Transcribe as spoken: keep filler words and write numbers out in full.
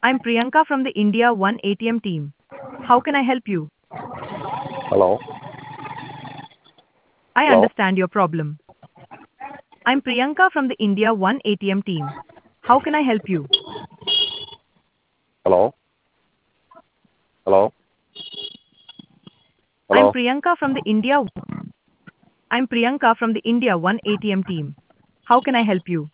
I'm Priyanka from the India One A T M team. How can I help you? Hello? I Hello? understand your problem. I'm Priyanka from the India One A T M team. How can I help you? Hello? Hello? I'm Hello? Priyanka from the India I'm Priyanka from the India One A T M team. How can I help you?